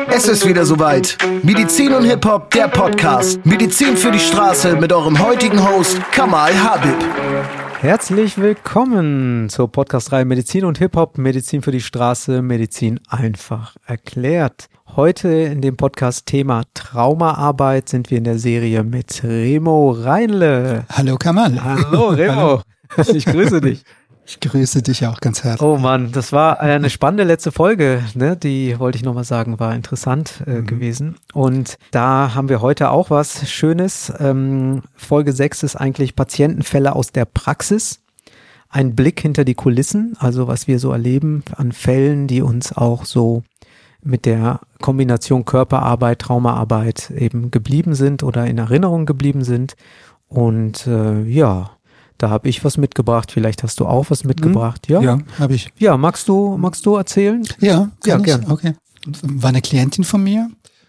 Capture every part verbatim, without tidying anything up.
Es ist wieder soweit. Medizin und Hip-Hop, der Podcast. Medizin für die Straße mit eurem heutigen Host Kamal Habib. Herzlich willkommen zur Podcast-Reihe Medizin und Hip-Hop, Medizin für die Straße, Medizin einfach erklärt. Heute in dem Podcast Thema Traumaarbeit sind wir in der Serie mit Remo Reinle. Hallo Kamal. Hallo Remo, Hallo. Ich grüße dich. Ich grüße dich auch ganz herzlich. Oh Mann, das war eine spannende letzte Folge, ne? Die wollte ich nochmal sagen, war interessant äh, mhm. gewesen. Und da haben wir heute auch was Schönes. Ähm, Folge sechs ist eigentlich Patientenfälle aus der Praxis. Ein Blick hinter die Kulissen, also was wir so erleben an Fällen, die uns auch so mit der Kombination Körperarbeit, Traumaarbeit eben geblieben sind oder in Erinnerung geblieben sind. Und äh, ja, da habe ich was mitgebracht. Vielleicht hast du auch was mitgebracht. Ja, ja, habe ich. Ja, magst du, magst du erzählen? Ja, ja, gerne. Okay. War eine Klientin von mir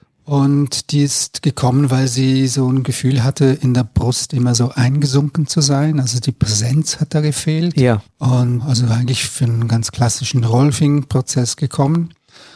und die ist gekommen, weil sie so ein Gefühl hatte, in der Brust immer so eingesunken zu sein. Also die Präsenz hat da gefehlt. Ja. Und also eigentlich für einen ganz klassischen Rolfing-Prozess gekommen.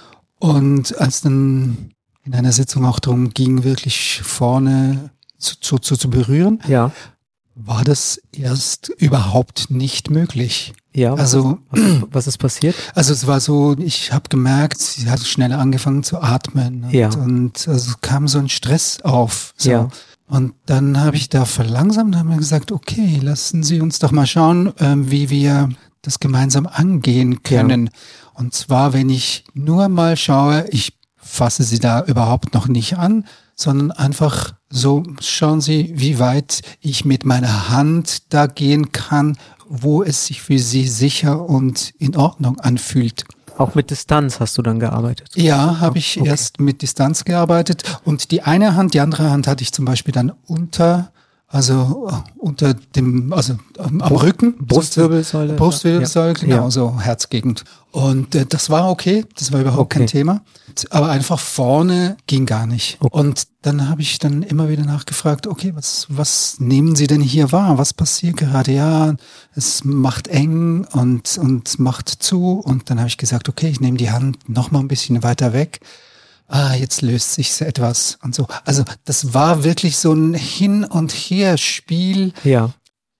Und als dann in einer Sitzung auch darum ging, wirklich vorne zu, zu, zu, zu berühren, ja. war das erst überhaupt nicht möglich. Ja, was, also was, was, was ist passiert? Also es war so, ich habe gemerkt, sie hat schnell angefangen zu atmen und, ja. und also kam so ein Stress auf. So. Ja. Und dann habe ich da verlangsamt und habe mir gesagt, okay, lassen Sie uns doch mal schauen, ähm, wie wir das gemeinsam angehen können. Ja. Und zwar, wenn ich nur mal schaue, ich fasse sie da überhaupt noch nicht an, sondern einfach so, schauen Sie, wie weit ich mit meiner Hand da gehen kann, wo es sich für Sie sicher und in Ordnung anfühlt. Auch mit Distanz hast du dann gearbeitet? Ja, habe ich okay. erst mit Distanz gearbeitet. Und die eine Hand, die andere Hand hatte ich zum Beispiel dann unter, also unter dem, also am Rücken. Brustwirbelsäule. Brustwirbelsäule, ja. genau, ja. so Herzgegend. Und äh, das war okay, das war überhaupt okay. kein Thema. Aber einfach vorne ging gar nicht. Okay. Und dann habe ich dann immer wieder nachgefragt, okay, was was nehmen Sie denn hier wahr? Was passiert gerade? Ja, es macht eng und und macht zu. Und dann habe ich gesagt, okay, ich nehme die Hand noch mal ein bisschen weiter weg. Ah, jetzt löst sich etwas und so. Also das war wirklich so ein Hin- und Her-Spiel. Ja.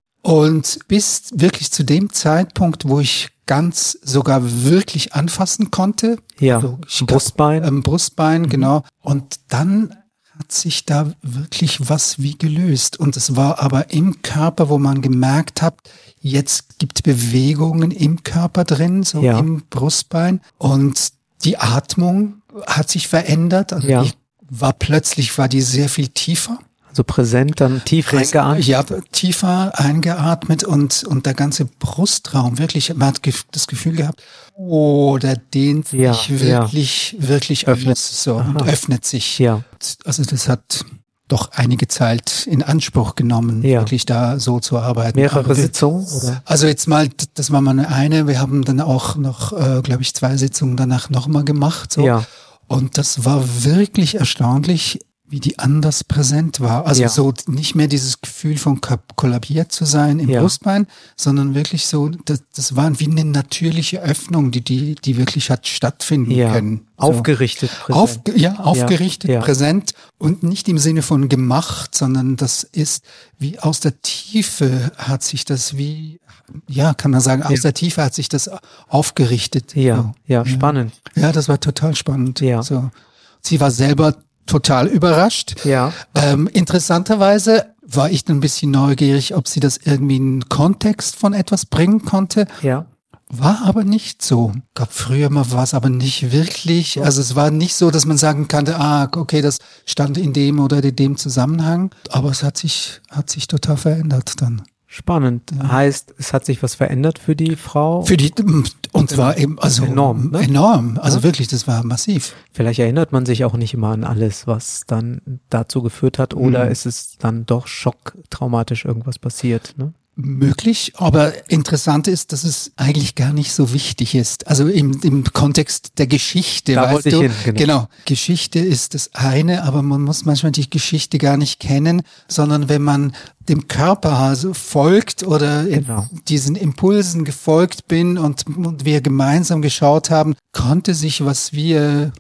Und bis wirklich zu dem Zeitpunkt, wo ich ganz sogar wirklich anfassen konnte. Ja, also ich Brustbein. Glaub, ähm, Brustbein, mhm. genau. Und dann hat sich da wirklich was wie gelöst. Und es war aber im Körper, wo man gemerkt hat, jetzt gibt Bewegungen im Körper drin, so ja. im Brustbein. Und die Atmung hat sich verändert. Also ja. ich war plötzlich, war die sehr viel tiefer. Also präsent, dann tief eingeatmet? Ja, tiefer eingeatmet und und der ganze Brustraum, wirklich, man hat das Gefühl gehabt, oh, der dehnt ja, sich wirklich, ja. wirklich öffnet, aus, so, und öffnet sich. Ja. Also das hat doch einige Zeit in Anspruch genommen, ja. wirklich da so zu arbeiten. Mehrere wir, Sitzungen? Oder? Also jetzt mal, das war mal eine, wir haben dann auch noch, äh, glaube ich, zwei Sitzungen danach nochmal gemacht. So. Ja. Und das war wirklich erstaunlich, wie die anders präsent war. Also ja. so nicht mehr dieses Gefühl von kollabiert zu sein im ja. Brustbein, sondern wirklich so, das, das war wie eine natürliche Öffnung, die, die, die wirklich hat stattfinden ja. können. So. Aufgerichtet, präsent. Auf, ja, aufgerichtet, ja. präsent und nicht im Sinne von gemacht, sondern das ist wie aus der Tiefe hat sich das wie, ja, kann man sagen, aus ja. der Tiefe hat sich das aufgerichtet. Ja, so. ja, spannend. Ja, das war total spannend. Ja. So. Sie war selber total überrascht. Ja. Ähm, interessanterweise war ich dann ein bisschen neugierig, ob sie das irgendwie in einen Kontext von etwas bringen konnte. Ja. War aber nicht so. Gab früher mal war es aber nicht wirklich. Also es war nicht so, dass man sagen konnte, ah, okay, das stand in dem oder in dem Zusammenhang. Aber es hat sich, hat sich total verändert dann. Spannend. Ja. Heißt, es hat sich was verändert für die Frau? Für die, und zwar eben, also enorm, ne? enorm. Also ja. wirklich, das war massiv. Vielleicht erinnert man sich auch nicht immer an alles, was dann dazu geführt hat, oder mhm. ist es dann doch schocktraumatisch irgendwas passiert, ne? Möglich, aber interessant ist, dass es eigentlich gar nicht so wichtig ist. Also im, im Kontext der Geschichte, da weißt wollte du? Ich hin, genau. genau. Geschichte ist das eine, aber man muss manchmal die Geschichte gar nicht kennen, sondern wenn man dem Körper also folgt oder genau. diesen Impulsen gefolgt bin und, und wir gemeinsam geschaut haben, konnte sich, was wir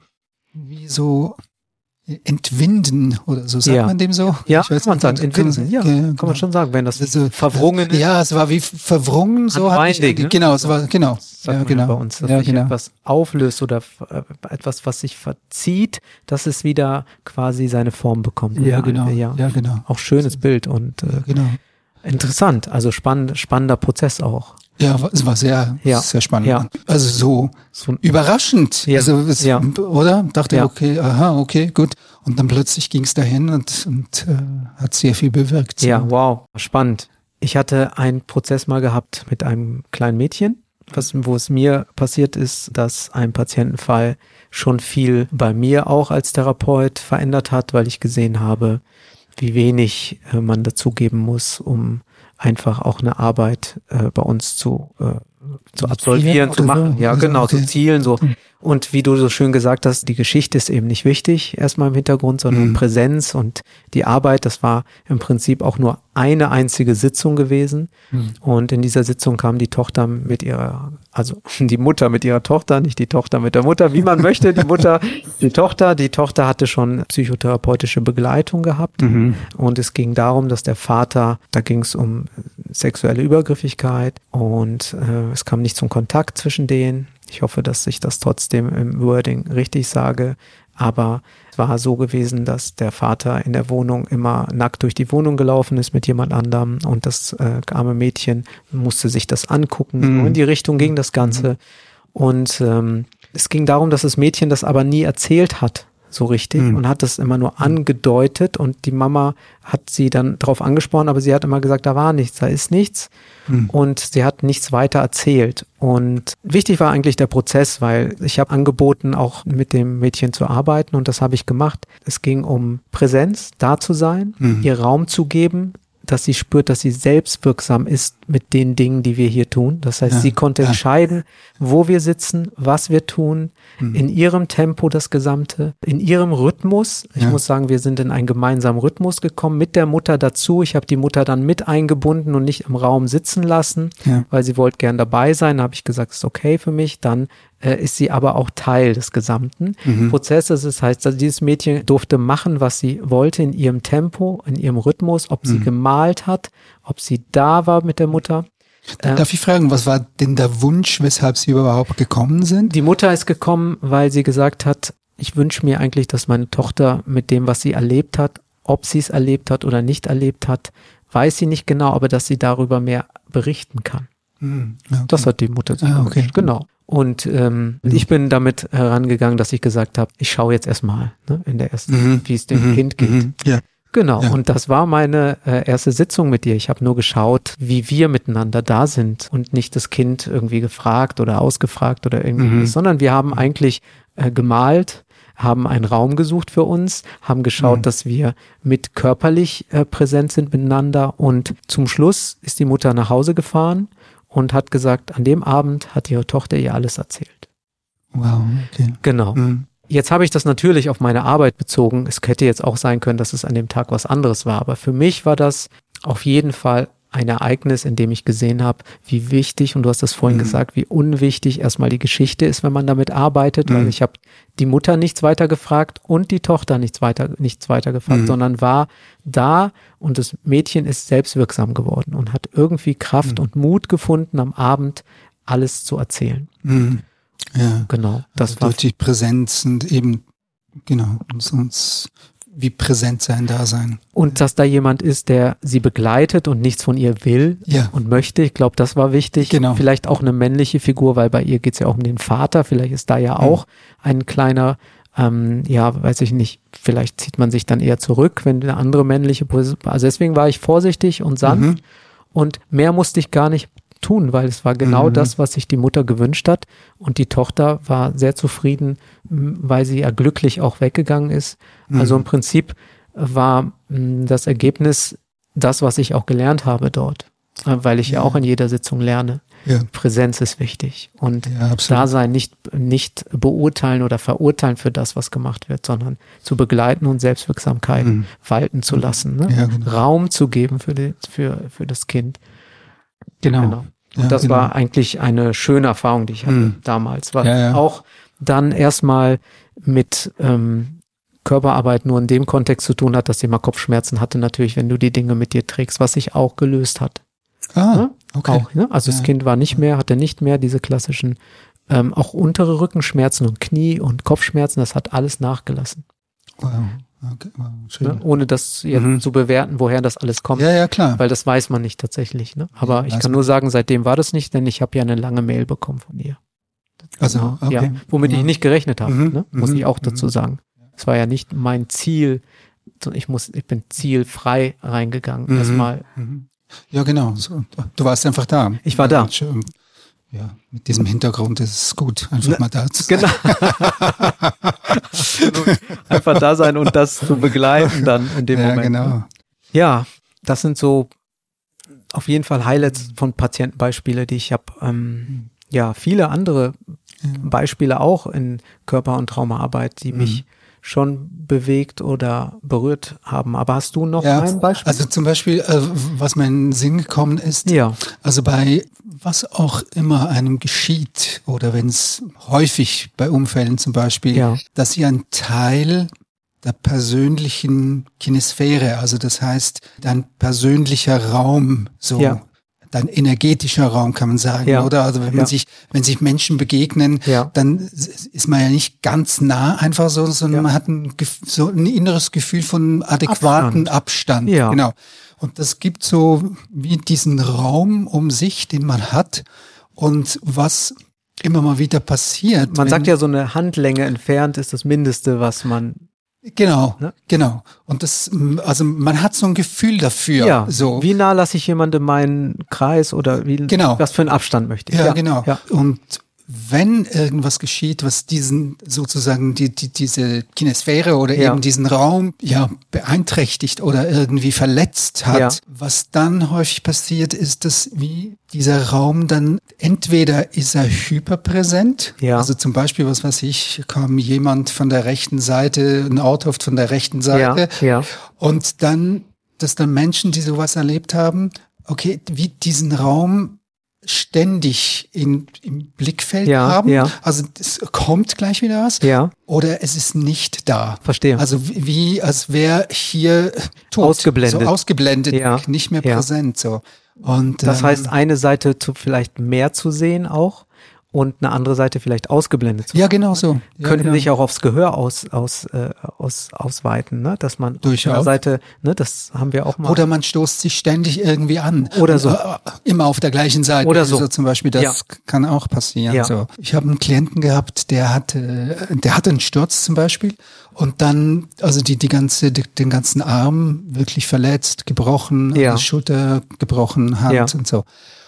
wie so entwinden oder so, sagt ja. man dem so? Ja, ich weiß kann man sagen, kann, entwinden, ja, ja, kann genau. man schon sagen, wenn das also, verwrungen ist. Ja, es war wie verwrungen, so hat ich, ne? genau, es war, genau. Das sagt ja, man genau. ja bei uns, dass ja, sich genau. etwas auflöst oder äh, etwas, was sich verzieht, dass es wieder quasi seine Form bekommt. Ja, genau. Ja. ja, genau. Auch schönes Bild und äh, ja, genau. interessant, also spannend, spannender Prozess auch. Ja, es war sehr, ja. sehr spannend. Ja. Also so, so überraschend. Ja. Also es, ja. oder? Dachte ja. okay, aha, okay, gut. Und dann plötzlich ging es dahin und, und äh, hat sehr viel bewirkt. So. Ja, wow, spannend. Ich hatte einen Prozess mal gehabt mit einem kleinen Mädchen, was, wo es mir passiert ist, dass ein Patientenfall schon viel bei mir auch als Therapeut verändert hat, weil ich gesehen habe, wie wenig äh, man dazugeben muss, um einfach auch eine Arbeit äh, bei uns zu äh, zu absolvieren, zu machen. Ja, genau, zu zielen, so. Und wie du so schön gesagt hast, die Geschichte ist eben nicht wichtig, erstmal im Hintergrund, sondern mhm. Präsenz und die Arbeit, das war im Prinzip auch nur eine einzige Sitzung gewesen. Mhm. Und in dieser Sitzung kam die Tochter mit ihrer, also die Mutter mit ihrer Tochter, nicht die Tochter mit der Mutter, wie man möchte, die Mutter, die Tochter. Die Tochter hatte schon psychotherapeutische Begleitung gehabt. Mhm. Und es ging darum, dass der Vater, da ging es um sexuelle Übergriffigkeit und äh, es kam nicht zum Kontakt zwischen denen. Ich hoffe, dass ich das trotzdem im Wording richtig sage, aber es war so gewesen, dass der Vater in der Wohnung immer nackt durch die Wohnung gelaufen ist mit jemand anderem und das äh, arme Mädchen musste sich das angucken. Mhm. So in die Richtung ging das Ganze. Mhm. Und ähm, es ging darum, dass das Mädchen das aber nie erzählt hat, so richtig, mhm. und hat das immer nur angedeutet und die Mama hat sie dann drauf angesprochen, aber sie hat immer gesagt, da war nichts, da ist nichts mhm. und sie hat nichts weiter erzählt. Und wichtig war eigentlich der Prozess, weil ich habe angeboten, auch mit dem Mädchen zu arbeiten und das habe ich gemacht. Es ging um Präsenz, da zu sein, mhm. ihr Raum zu geben, dass sie spürt, dass sie selbstwirksam ist mit den Dingen, die wir hier tun. Das heißt, ja, sie konnte ja. entscheiden, wo wir sitzen, was wir tun, mhm. in ihrem Tempo das Gesamte, in ihrem Rhythmus. Ich ja. muss sagen, wir sind in einen gemeinsamen Rhythmus gekommen, mit der Mutter dazu. Ich habe die Mutter dann mit eingebunden und nicht im Raum sitzen lassen, ja. weil sie wollte gern dabei sein. Da habe ich gesagt, ist okay für mich. Dann äh, ist sie aber auch Teil des gesamten mhm. Prozesses. Das heißt, also dieses Mädchen durfte machen, was sie wollte in ihrem Tempo, in ihrem Rhythmus, ob mhm. sie gemalt hat, ob sie da war mit der Mutter. Darf ich fragen, was war denn der Wunsch, weshalb Sie überhaupt gekommen sind? Die Mutter ist gekommen, weil sie gesagt hat, ich wünsche mir eigentlich, dass meine Tochter mit dem, was sie erlebt hat, ob sie es erlebt hat oder nicht erlebt hat, weiß sie nicht genau, aber dass sie darüber mehr berichten kann. Mhm. Okay. Das hat die Mutter sich ah, gewünscht. Okay. Genau. Und ähm, mhm. ich bin damit herangegangen, dass ich gesagt habe, ich schaue jetzt erstmal ne, in der ersten, mhm. wie es dem mhm. Kind geht. Mhm. Ja. Genau, ja. und das war meine äh, erste Sitzung mit dir. Ich habe nur geschaut, wie wir miteinander da sind und nicht das Kind irgendwie gefragt oder ausgefragt oder irgendwie, mhm. sondern wir haben eigentlich äh, gemalt, haben einen Raum gesucht für uns, haben geschaut, mhm. dass wir mit körperlich äh, präsent sind miteinander und zum Schluss ist die Mutter nach Hause gefahren und hat gesagt, an dem Abend hat ihre Tochter ihr alles erzählt. Wow, okay. Genau. Mhm. Jetzt habe ich das natürlich auf meine Arbeit bezogen. Es hätte jetzt auch sein können, dass es an dem Tag was anderes war. Aber für mich war das auf jeden Fall ein Ereignis, in dem ich gesehen habe, wie wichtig, und du hast das vorhin mhm. gesagt, wie unwichtig erstmal die Geschichte ist, wenn man damit arbeitet. Mhm. Weil ich habe die Mutter nichts weiter gefragt und die Tochter nichts weiter, nichts weiter gefragt, mhm. sondern war da und das Mädchen ist selbstwirksam geworden und hat irgendwie Kraft mhm. und Mut gefunden, am Abend alles zu erzählen. Mhm. Ja, genau. Das also war durch die Präsenz und eben, genau, sonst wie präsent sein, da sein. Und dass da jemand ist, der sie begleitet und nichts von ihr will ja. und möchte. Ich glaube, das war wichtig. Genau. Vielleicht auch eine männliche Figur, weil bei ihr geht es ja auch um den Vater. Vielleicht ist da ja mhm. auch ein kleiner, ähm, ja, weiß ich nicht, vielleicht zieht man sich dann eher zurück, wenn eine andere männliche Position. Also deswegen war ich vorsichtig und sanft mhm. und mehr musste ich gar nicht tun, weil es war genau mhm. das, was sich die Mutter gewünscht hat und die Tochter war sehr zufrieden, weil sie ja glücklich auch weggegangen ist. Mhm. Also im Prinzip war das Ergebnis das, was ich auch gelernt habe dort, weil ich ja, ja auch in jeder Sitzung lerne. Ja. Präsenz ist wichtig und ja, Dasein nicht, nicht beurteilen oder verurteilen für das, was gemacht wird, sondern zu begleiten und Selbstwirksamkeit mhm. walten zu lassen, ne? Ja, genau. Raum zu geben für, die, für, für das Kind. Genau. genau. Und ja, das genau. war eigentlich eine schöne Erfahrung, die ich hatte mhm. damals. War ja, ja. auch dann erstmal mit ähm, Körperarbeit nur in dem Kontext zu tun hat, dass jemand Kopfschmerzen hatte, natürlich, wenn du die Dinge mit dir trägst, was sich auch gelöst hat. Ah, ja? okay. Auch, ne? Also ja. das Kind war nicht mehr, hatte nicht mehr diese klassischen, ähm, auch untere Rückenschmerzen und Knie- und Kopfschmerzen, das hat alles nachgelassen. Wow. Okay, wow, schön. Ne? Ohne das jetzt Mhm. zu bewerten, woher das alles kommt. Ja, ja, klar. Weil das weiß man nicht tatsächlich. Ne? Aber Ja, ich weiß kann man nur sagen, seitdem war das nicht, denn ich habe ja eine lange Mail bekommen von ihr. Also, okay. Ja, womit ja. ich nicht gerechnet habe, Mhm. ne? muss Mhm. ich auch dazu Mhm. sagen. Es war ja nicht mein Ziel, sondern ich muss, ich bin zielfrei reingegangen. Mhm. Erstmal. Mhm. Ja, genau. So, du warst einfach da. Ich war da. Und, ja, mit diesem Hintergrund ist es gut, einfach mal da zu sein. Genau. Einfach da sein und das zu begleiten dann in dem ja, Moment. genau. Ne? Ja, das sind so auf jeden Fall Highlights von Patientenbeispiele, die ich habe. Ähm, ja, viele andere Ja. Beispiele auch in Körper- und Traumaarbeit, die Mhm. mich schon bewegt oder berührt haben. Aber hast du noch Ja, ein Beispiel? also zum Beispiel, äh, was mir in den Sinn gekommen ist, ja, also bei was auch immer einem geschieht oder wenn es häufig bei Unfällen zum Beispiel, Ja. dass sie ein Teil der persönlichen Kinesphäre, also das heißt dein persönlicher Raum, so Ja. dein energetischer Raum kann man sagen, Ja. oder? Also wenn man Ja. sich, wenn sich Menschen begegnen, Ja. dann ist man ja nicht ganz nah einfach so, sondern Ja. man hat ein, Gef- so ein inneres Gefühl von adäquaten Abstand. Ja. Genau. Und das gibt so wie diesen Raum um sich, den man hat und was immer mal wieder passiert. man wenn- sagt ja, so eine Handlänge entfernt ist das Mindeste, was man, Genau, Ne? genau. Und das, also man hat so ein Gefühl dafür. ja, so. wie nah lasse ich jemandem meinen Kreis oder wie, Genau. was für einen Abstand möchte ich? Ja, genau. Ja. Und wenn irgendwas geschieht, was diesen sozusagen die, die diese Kinesphäre oder Ja. eben diesen Raum ja beeinträchtigt oder irgendwie verletzt hat, Ja. was dann häufig passiert, ist, dass wie dieser Raum dann entweder ist er hyperpräsent, Ja. also zum Beispiel, was weiß ich, kam jemand von der rechten Seite, ein Auto von der rechten Seite Ja, ja. und dann, dass dann Menschen, die sowas erlebt haben, okay, wie diesen Raum ständig in, im Blickfeld Ja, haben. ja. Also es kommt gleich wieder was. Ja, Oder es ist nicht da. verstehe. Also wie, wie als wäre hier tot. Ausgeblendet. So ausgeblendet, Ja, nicht mehr ja. präsent. So. Und, Das ähm, heißt, eine Seite zu, vielleicht mehr zu sehen auch und eine andere Seite vielleicht ausgeblendet zu ja, genau so. Ja, könnten genau. sich auch aufs Gehör aus, aus, äh, aus, ausweiten, ne? Dass man auf Durchaus. einer Seite, ne, das haben wir auch mal. Oder man stoßt sich ständig irgendwie an. Oder so. Und, äh, immer auf der gleichen Seite. Oder so. zum Beispiel, das Ja. kann auch passieren. Ja. So. Ich habe einen Klienten gehabt, der hatte, der hatte einen Sturz zum Beispiel und dann, also die, die ganze, die, den ganzen Arm wirklich verletzt, gebrochen, Ja. also Schulter gebrochen, Hand Ja. und so.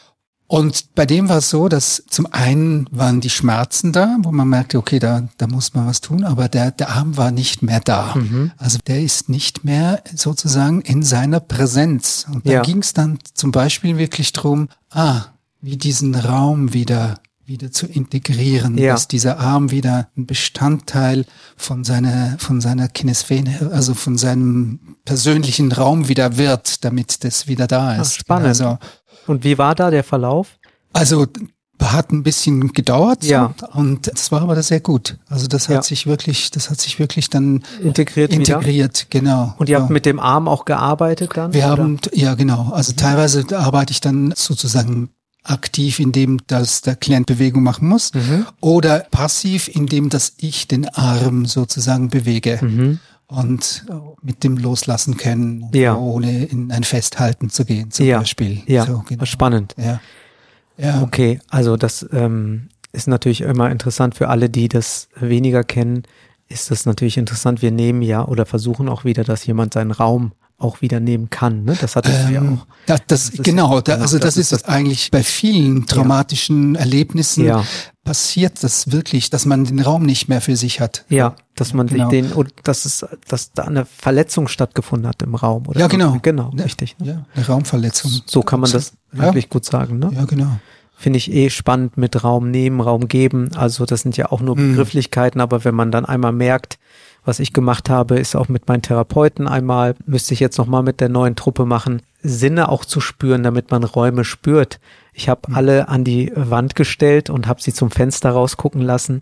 Und bei dem war es so, dass zum einen waren die Schmerzen da, wo man merkte, okay, da, da muss man was tun, aber der, der Arm war nicht mehr da. Mhm. Also der ist nicht mehr sozusagen in seiner Präsenz. Und da Ja. ging es dann zum Beispiel wirklich drum, ah, wie diesen Raum wieder wieder zu integrieren, Ja. dass dieser Arm wieder ein Bestandteil von seiner von seiner Kinesphäre, also von seinem persönlichen Raum wieder wird, damit das wieder da Ach, ist. spannend. Also, Und wie war da der Verlauf? also hat ein bisschen gedauert, Ja. so, und es war aber das sehr gut. Also das hat Ja. sich wirklich, das hat sich wirklich dann Integriert, wieder? integriert, genau. Und ihr habt Ja. mit dem Arm auch gearbeitet dann? Wir oder? haben, ja genau, also teilweise arbeite ich dann sozusagen aktiv, indem dass der Klient Bewegung machen muss, Mhm. oder passiv, indem dass ich den Arm sozusagen bewege. Mhm. Und mit dem Loslassen können, Ja. ohne in ein Festhalten zu gehen, zum Ja. Beispiel. Ja, So, genau. spannend. Ja. Ja. Okay, also das ähm, ist natürlich immer interessant für alle, die das weniger kennen, ist das natürlich interessant. Wir nehmen ja oder versuchen auch wieder, dass jemand seinen Raum auch wieder nehmen kann. Ne? Das hattest du ja Ähm, auch. das, das, Das ist- genau, da, genau, also das, das ist ist es eigentlich bei vielen traumatischen Erlebnissen Ja. passiert das wirklich, dass man den Raum nicht mehr für sich hat. Ja, dass man Genau. sich den, oder dass es, dass da eine Verletzung stattgefunden hat im Raum. Oder Ja, genau. Genau, Ja. richtig. Ne? Ja, eine Raumverletzung. So kann man das Ja. wirklich gut sagen. Ne? Ja, genau. Finde ich eh spannend mit Raum nehmen, Raum geben. Also das sind ja auch nur Mhm. Begrifflichkeiten, aber wenn man dann einmal merkt, was ich gemacht habe, ist auch mit meinen Therapeuten einmal, müsste ich jetzt nochmal mit der neuen Truppe machen, Sinne auch zu spüren, damit man Räume spürt. Ich habe alle an die Wand gestellt und habe sie zum Fenster rausgucken lassen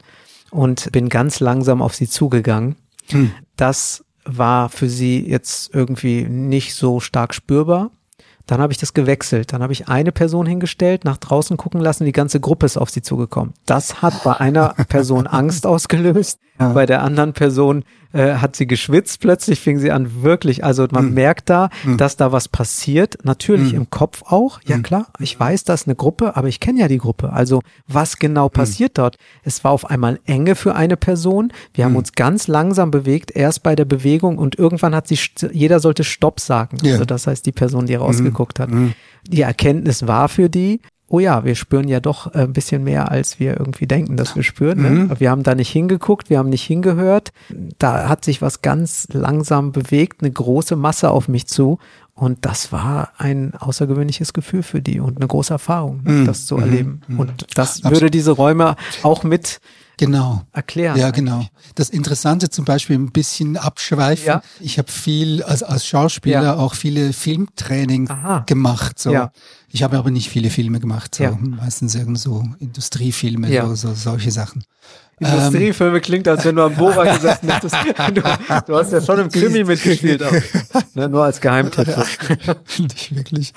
und bin ganz langsam auf sie zugegangen. Hm. Das war für sie jetzt irgendwie nicht so stark spürbar. Dann habe ich das gewechselt. Dann habe ich eine Person hingestellt, nach draußen gucken lassen, die ganze Gruppe ist auf sie zugekommen. Das hat bei einer Person Angst ausgelöst, ja. Bei der anderen Person äh, hat sie geschwitzt. Plötzlich fing sie an wirklich, also man hm. merkt da, hm. dass da was passiert. Natürlich hm. im Kopf auch. Ja klar, ich weiß, das ist eine Gruppe, aber ich kenne ja die Gruppe. Also was genau passiert hm. dort? Es war auf einmal Enge für eine Person. Wir haben hm. uns ganz langsam bewegt, erst bei der Bewegung und irgendwann hat sie, jeder sollte Stopp sagen. Ja. Also das heißt, die Person, die rausgeguckt hat. Hm. Die Erkenntnis war für die, oh ja, wir spüren ja doch ein bisschen mehr, als wir irgendwie denken, dass wir spüren. Ne? Mhm. Wir haben da nicht hingeguckt, wir haben nicht hingehört. Da hat sich was ganz langsam bewegt, eine große Masse auf mich zu. Und das war ein außergewöhnliches Gefühl für die und eine große Erfahrung, mhm. das zu erleben. Mhm. Und das Absolut. Würde diese Räume auch mit Genau. erklären. Ja, eigentlich. Genau. Das Interessante zum Beispiel ein bisschen abschweifen. Ja. Ich habe viel, als, als Schauspieler ja. auch viele Filmtrainings Aha. gemacht. So. Ja. Ich habe aber nicht viele Filme gemacht. So. Ja. Meistens irgend so Industriefilme, ja. so, so solche Sachen. Industriefilme ähm, klingt, als wenn du am Bohrer gesessen hättest. Du, du hast ja schon im Krimi mitgespielt, auch. Ne, nur als Geheimtipp. Nicht wirklich.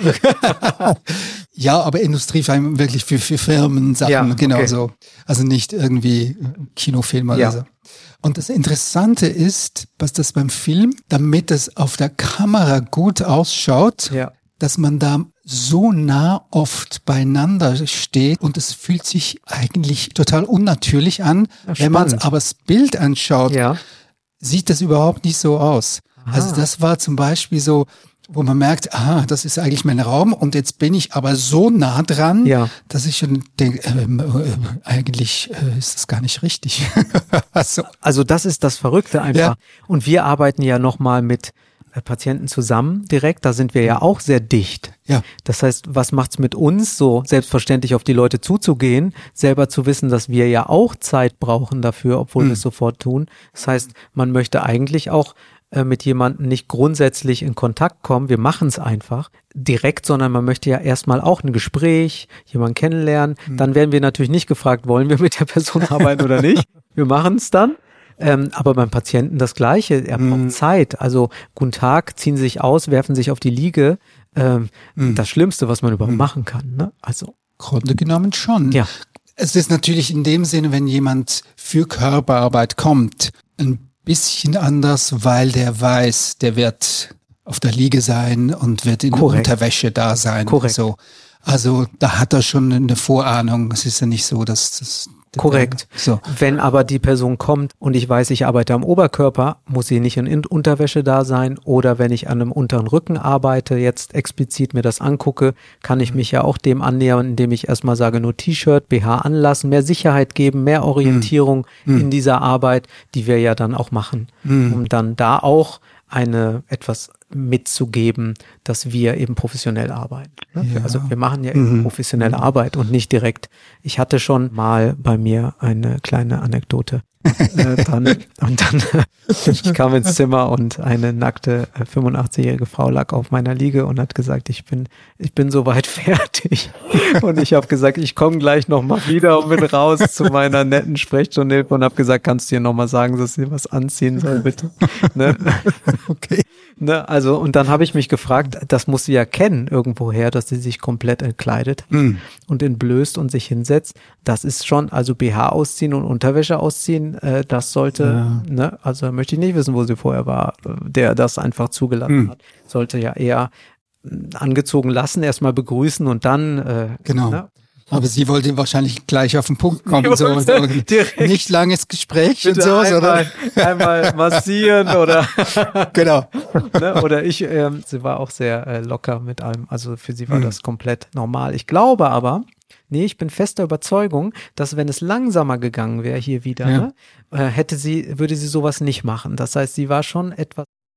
Ja, aber Industriefilme wirklich für, für Firmen, Sachen, ja, genau okay. so. Also nicht irgendwie Kinofilme ja. oder so. Und das Interessante ist, was das beim Film, damit es auf der Kamera gut ausschaut, ja. dass man da so nah oft beieinander steht und es fühlt sich eigentlich total unnatürlich an. Ja, wenn man aber das Bild anschaut, ja. sieht das überhaupt nicht so aus. Aha. Also das war zum Beispiel so, wo man merkt, aha, das ist eigentlich mein Raum und jetzt bin ich aber so nah dran, ja. dass ich schon denke, ähm, äh, eigentlich äh, ist das gar nicht richtig. so. Also das ist das Verrückte einfach. Ja. Und wir arbeiten ja nochmal mit Patienten zusammen direkt, da sind wir ja auch sehr dicht. Ja. Das heißt, was macht's mit uns, so selbstverständlich auf die Leute zuzugehen, selber zu wissen, dass wir ja auch Zeit brauchen dafür, obwohl mhm. wir es sofort tun. Das heißt, man möchte eigentlich auch äh, mit jemandem nicht grundsätzlich in Kontakt kommen, wir machen es einfach direkt, sondern man möchte ja erstmal auch ein Gespräch, jemanden kennenlernen. Mhm. Dann werden wir natürlich nicht gefragt, wollen wir mit der Person arbeiten oder nicht. Wir machen es dann. Ähm, aber beim Patienten das Gleiche, er braucht mm. Zeit. Also, guten Tag, ziehen sich aus, werfen sich auf die Liege. Ähm, mm. Das Schlimmste, was man überhaupt mm. machen kann. Ne? Also Grunde genommen schon. Ja. Es ist natürlich in dem Sinne, wenn jemand für Körperarbeit kommt, ein bisschen anders, weil der weiß, der wird auf der Liege sein und wird in Korrekt. Unterwäsche da sein. Korrekt. So. Also da hat er schon eine Vorahnung. Es ist ja nicht so, dass das Korrekt. So. Wenn aber die Person kommt und ich weiß, ich arbeite am Oberkörper, muss sie nicht in Unterwäsche da sein. Oder wenn ich an einem unteren Rücken arbeite, jetzt explizit mir das angucke, kann ich mich ja auch dem annähern, indem ich erstmal sage, nur T-Shirt, B H anlassen, mehr Sicherheit geben, mehr Orientierung mm. in dieser Arbeit, die wir ja dann auch machen, mm. um dann da auch eine etwas mitzugeben, dass wir eben professionell arbeiten. Ne? Ja. Also wir machen ja eben mhm. professionelle Arbeit und nicht direkt. Ich hatte schon mal bei mir eine kleine Anekdote. äh, dann, und dann ich kam ins Zimmer und eine nackte äh, fünfundachtzig-jährige Frau lag auf meiner Liege und hat gesagt, ich bin ich bin soweit fertig. Und ich habe gesagt, ich komme gleich noch mal wieder und bin raus zu meiner netten Sprechstundenhilfe und habe gesagt, kannst du ihr noch mal sagen, dass sie was anziehen soll, bitte? Ne? Okay. Ne? Also und dann habe ich mich gefragt, das muss sie ja kennen irgendwoher, dass sie sich komplett entkleidet mm. und entblößt und sich hinsetzt. Das ist schon, also B H ausziehen und Unterwäsche ausziehen, äh, das sollte, ja. ne, also möchte ich nicht wissen, wo sie vorher war, der das einfach zugelassen mm. hat. Sollte ja eher angezogen lassen, erstmal begrüßen und dann äh, genau. Ne? Aber sie wollte wahrscheinlich gleich auf den Punkt kommen, so, und so. Nicht langes Gespräch und so, einmal, oder? Einmal massieren oder genau. Ne? Oder ich, ähm, sie war auch sehr äh, locker mit allem, also für sie war hm. das komplett normal. Ich glaube aber, nee, ich bin fester Überzeugung, dass wenn es langsamer gegangen wäre hier wieder, ja. ne, äh, hätte sie, würde sie sowas nicht machen. Das heißt, sie war schon etwas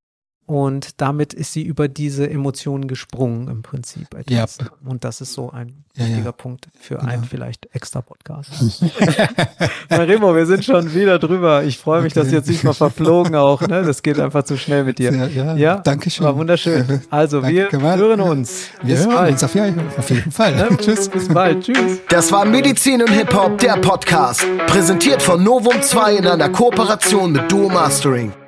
Und damit ist sie über diese Emotionen gesprungen im Prinzip. Ja. Und das ist so ein ja, wichtiger ja. Punkt für Genau. einen vielleicht extra Podcast. Remo, wir sind schon wieder drüber. Ich freue mich, Okay. dass jetzt nicht mal verflogen auch. Ne? Das geht einfach zu schnell mit dir. Ja, ja, ja? danke schön. War wunderschön. Also Danke, wir Kamal. hören uns. Wir Bis hören bald. uns auf, ja, auf jeden Fall. Ne? Tschüss. Bis bald. Tschüss. Das war Medizin und Hip-Hop, der Podcast. Präsentiert von Novum zwei in einer Kooperation mit Duo Mastering.